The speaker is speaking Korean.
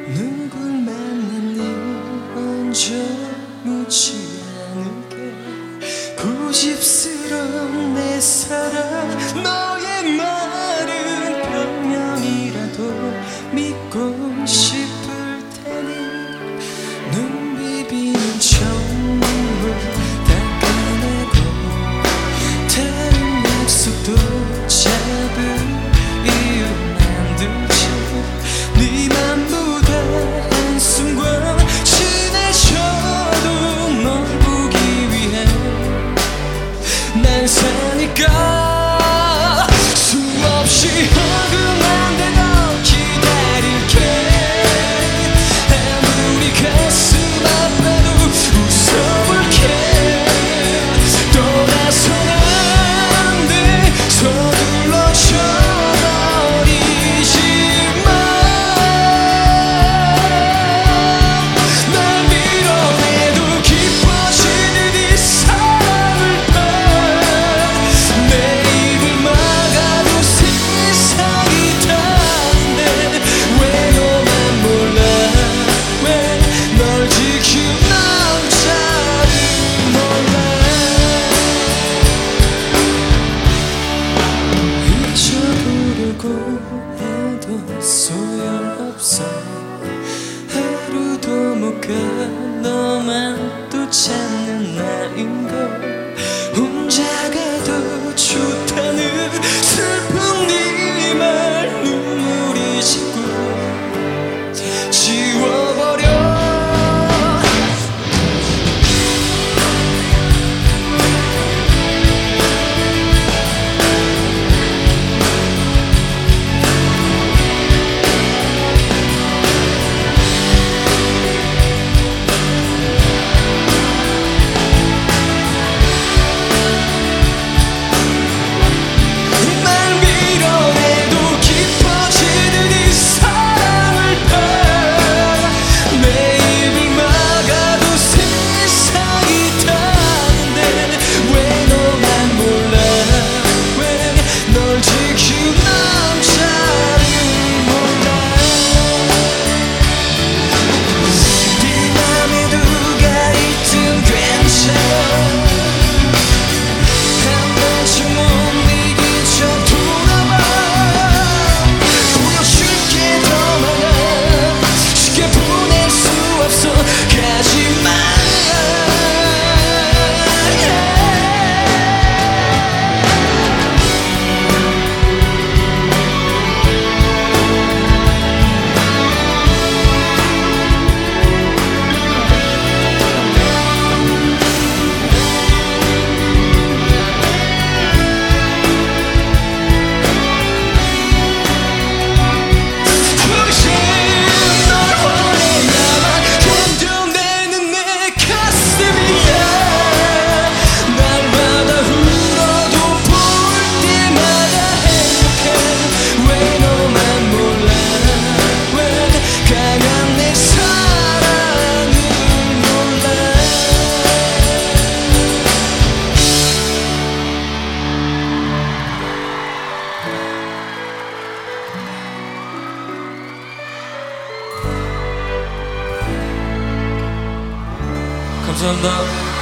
누굴 만났니 먼저 묻지 않을게. 고집스러운 내 사랑, 너의 말은 변명이라도 믿고 싶을 테니 눈 비비는 천문을 닦아내고 다른 약속도 잡을 이유 만들지. 네 맘보다 한순간 친해져도 널 보기 위해 난 사니까 수없이 허근한데 널 기다릴게. 아무리 가슴 아파도 웃어볼게. 떠나서는 안 돼. 서둘러져 버리지 마. 날 밀어내도 깊어지는 이 사랑을 봐. 내 입을 막아도 세상이 다른데 왜 너만 몰라. 왜 널 지킨 남자를 몰라. 잊어보려고 해도 소용없어. 하루도 못 가. 너만 또 찾는 나인걸. 혼자 가도 좋다는 슬픈 네 말 눈물이 자꾸 지워버려. 날 밀어내도 깊어지는 이 사랑을 봐. 내 입을 막아도 세상이 다른데 왜 너만 몰라. 왜 널 지킨 남자를 몰라. 네 맘에 누가 있든 괜찮아. 한 번쯤 못 이긴 척 돌아봐. 보여줄게 더 많아. 쉽게 보낼 수 없어. 가지마. 혹시 널 원해야만 견뎌내는 내 가슴이야. 날마다 울어도 볼 때마다 행복해. 왜 너만 몰라. 왜 강한 내 사랑을 몰라. 감사합니다.